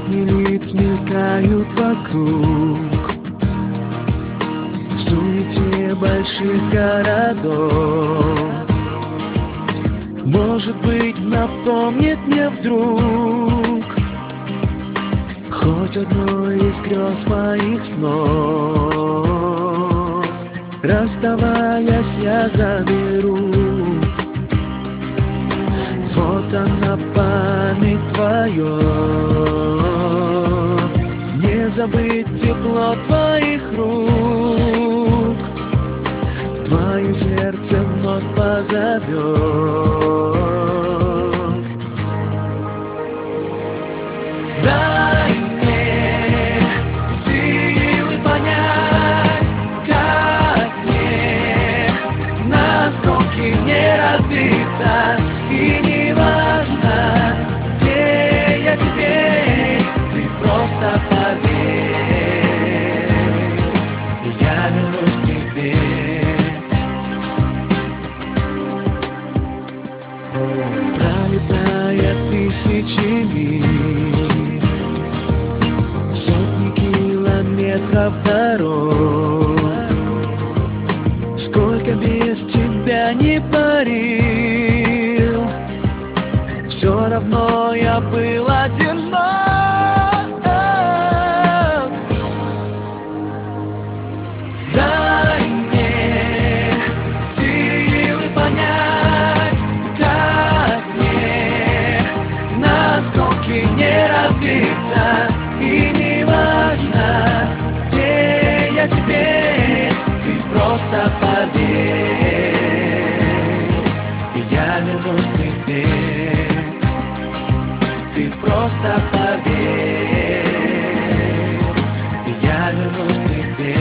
Сотни лиц мелькают вокруг, в суете больших городов. Может быть, напомнит мне вдруг хоть одно из грез моих снов. Расставаясь, я заберу фото на память твое. Не забыть тепло твоих рук, твое сердце вновь позовет. Дай мне силы понять, как мне на осколки не разбиться. И не важно, где я теперь, ты просто поверь, я вернусь к тебе. Пролетая тысячи миль, сотни километров дорог, сколько без тебя не парил, все равно я был одинок. Дай мне силы понять, как мне на осколки не разбиться. И не важно, где я теперь, ты просто поверь, я вернусь к тебе. Ты просто поверь, я вернусь к тебе.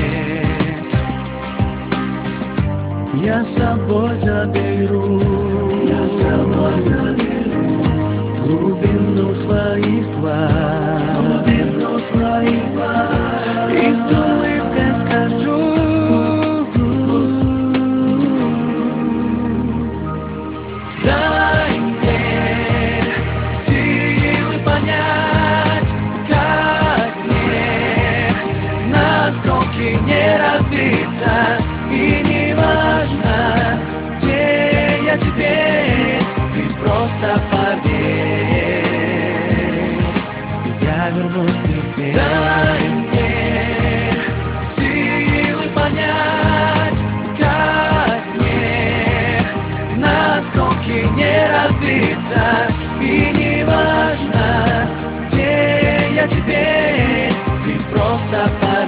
Я с собой заберу глубину своих глаз, и с улыбкой скажу: дай мне силы понять, как мне на осколки не разбиться. И не важно, где я теперь, ты просто поверь, я вернусь к тебе. Дай мне силы понять, как мне на осколки не разбиться. И не важно, где я теперь, ты просто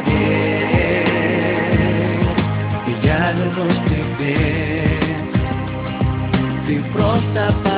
поверь, я вернусь к тебе. Ты просто поверь.